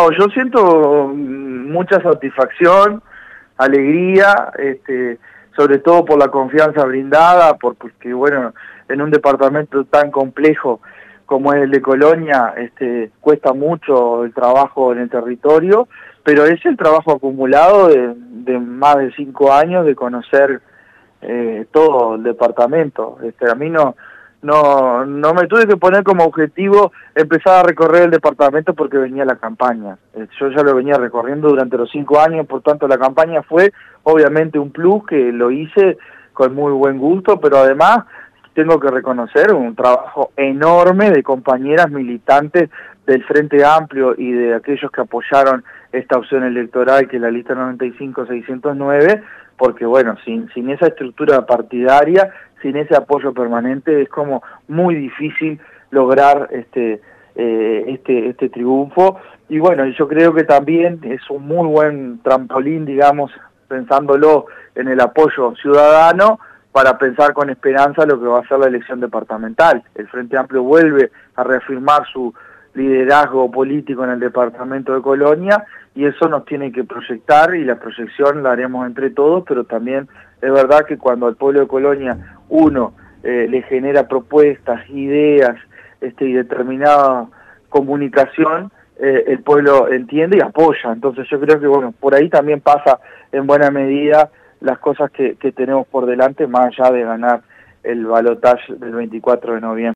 No, yo siento mucha satisfacción, alegría, sobre todo por la confianza brindada, porque bueno, en un departamento tan complejo como es el de Colonia, cuesta mucho el trabajo en el territorio, pero es el trabajo acumulado de más de 5 años de conocer todo el departamento. A mí no me tuve que poner como objetivo empezar a recorrer el departamento porque venía la campaña. Yo ya lo venía recorriendo durante los 5 años, por tanto la campaña fue obviamente un plus que lo hice con muy buen gusto, pero además tengo que reconocer un trabajo enorme de compañeras militantes del Frente Amplio y de aquellos que apoyaron esta opción electoral que es la lista 95-609, porque bueno, sin esa estructura partidaria, sin ese apoyo permanente, es como muy difícil lograr este triunfo. Y bueno, yo creo que también es un muy buen trampolín, digamos, pensándolo en el apoyo ciudadano, para pensar con esperanza lo que va a ser la elección departamental. El Frente Amplio vuelve a reafirmar su liderazgo político en el departamento de Colonia, y eso nos tiene que proyectar, y la proyección la haremos entre todos, pero también es verdad que cuando al pueblo de Colonia uno le genera propuestas, ideas y determinada comunicación, el pueblo entiende y apoya. Entonces yo creo que bueno, por ahí también pasa en buena medida las cosas que tenemos por delante, más allá de ganar el balotaje del 24 de noviembre.